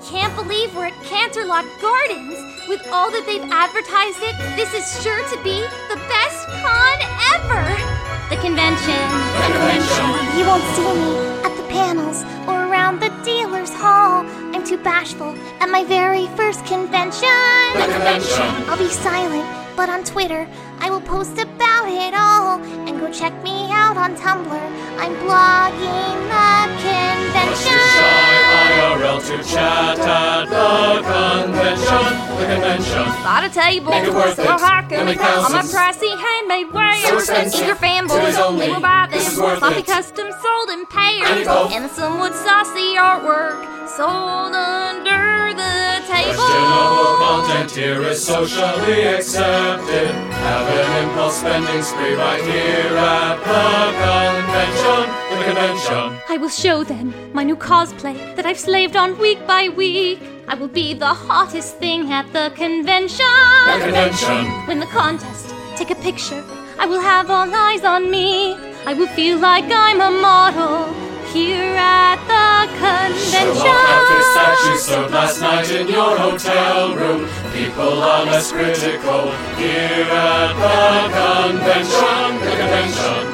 can't believe we're at Canterlot Gardens. With all that they've advertised it, this is sure to be the best con ever. The convention. You won't see me at the panels or around the dealer's hall. I'm too bashful at my very first convention. The convention. I'll be silent, but on Twitter I will post about it all. And go check me out on Tumblr. I'm blogging the convention. IRL to chat at the convention. The convention. Bought a table, Make it worth it. we're hawking You'll make on my thousands. pricey handmade wares. So expensive. Eager fanboys Today's only. only will buy them. This is worth Sloppy it. custom sold in pairs. And you both. And the somewhat saucy artwork sold under the table. Questionable content here is socially accepted. Have an impulse spending spree right here at the convention. The convention. I will show them my new cosplay that I've slaved on week by week. I will be the hottest thing at the convention. The convention. Win the contest, take a picture. I will have all eyes on me. I will feel like I'm a model here at the convention. Show off outfits that you sewed last night in your hotel room. People are less critical here at the convention. The convention.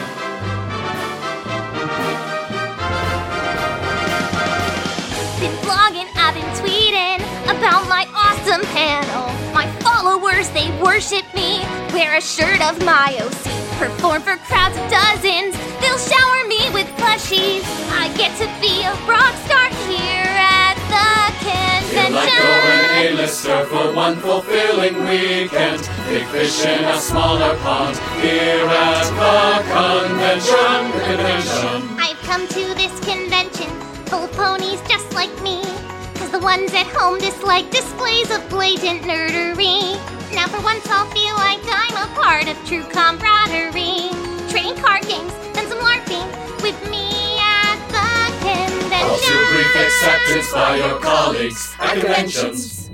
Been blogging, I've been tweeting about my awesome panel. My followers, they worship me. Wear a shirt of my OC. Perform for crowds of dozens. They'll shower me with plushies. I get to be a rock star here at the Feel like you're an convention. A-lister for one fulfilling weekend. Big fish in a smaller pond here at the convention. The convention. I've come to this convention full of ponies just like me. Cause the ones at home dislike displays of blatant nerdery. Now for once I'll feel like I'm a part of true camaraderie. Trading card games, then some LARPing with me at the convention. All too brief acceptance by your colleagues at conventions.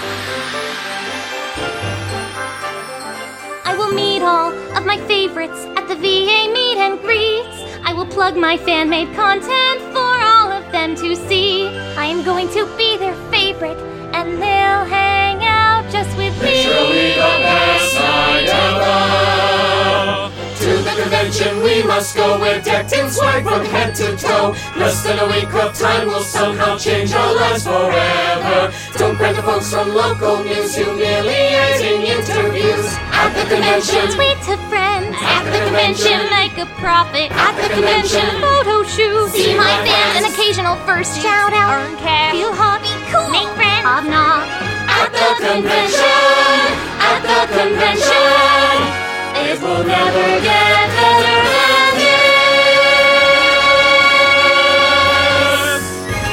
I will meet all of my favorites at the VA meet and greets. I will plug my fan-made content for all of them to see. I am going to be their favorite, and they'll hang out just with me. Literally the best night ever. To the convention we must go. We're decked in swag from head to toe. Less than a week of time will somehow change our lives forever. Don't grant the folks from local news humiliating interviews at the convention. Tweet to friends At the convention. Make a profit At the convention. Photo shoot. See my An fans. occasional first shout out. Earn cash. Feel hot. Be cool. Make friends. Hobnob. At the convention. At the convention. It will never get better than this.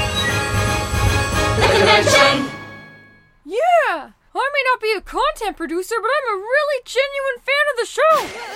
The convention. Yeah! I may not be a content producer, but I'm a really genuine fan of the show!